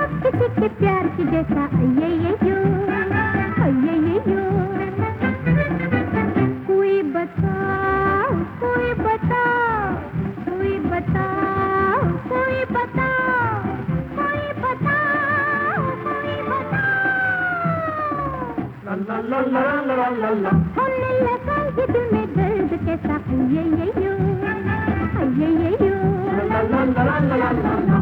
किसी के प्यार की जैसा ये यो कोई बताओ कोई बताओ कोई बताओ कोई बताओ कोई बताओ कोई बताओ ला ला ला ला ला ला होने लगा ये दिल में दर्द कैसा ये यो ला ला ला ला ला ला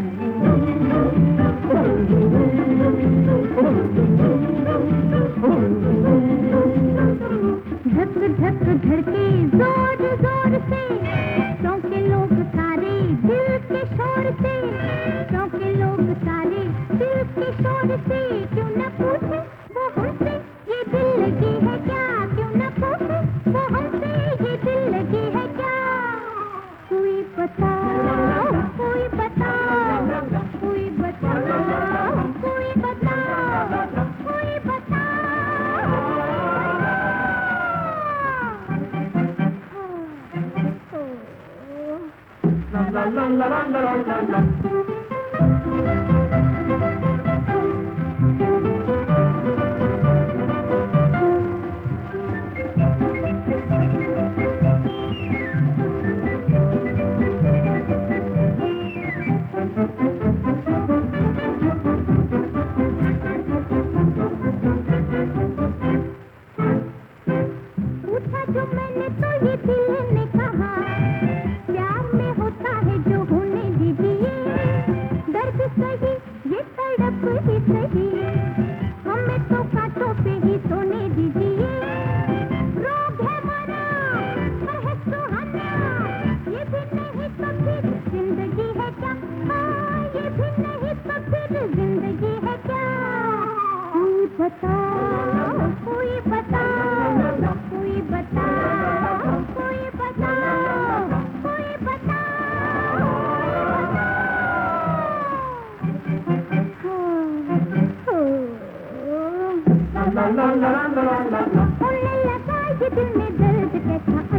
धक धक धड़के जोर जोर से चौंके लोग सारे दिल के शोर से चौंके लोग सारे दिल के शोर से क्यों न पूछे वो हमसे ये दिल लगी है क्या क्यों न पूछे वो हमसे ये दिल लगी है क्या कोई बताओ कोई बताओ कोई बताओ कोई बताओ कोई बताओ la la la la la la la पूछा जो मैंने तो ये दिल ने कहा प्यार में होता है जो होने दीजिए दर्द सही ये तड़प ही सही हमें तो कांटों पे ही सोने दीजिए रोग है मरा पर है सुहाना ये भी नहीं तो फिर जिंदगी है क्या ये भी नहीं तो फिर जिंदगी है क्या कोई बताओ कोई बताओ कोई बताओ कोई बताओ कोई बताओ ला ला ला ला ला ला होने लगा ये दिल में दर्द कैसा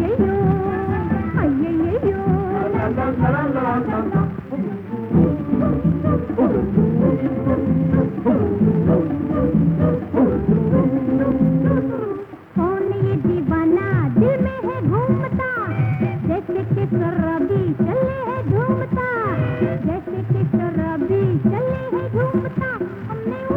यो ला ला ला ला ला कौन ये दीवाना दिल में है घूमता जैसे कि शराबी चले है घूमता जैसे कि शराबी चले है घूमता हमने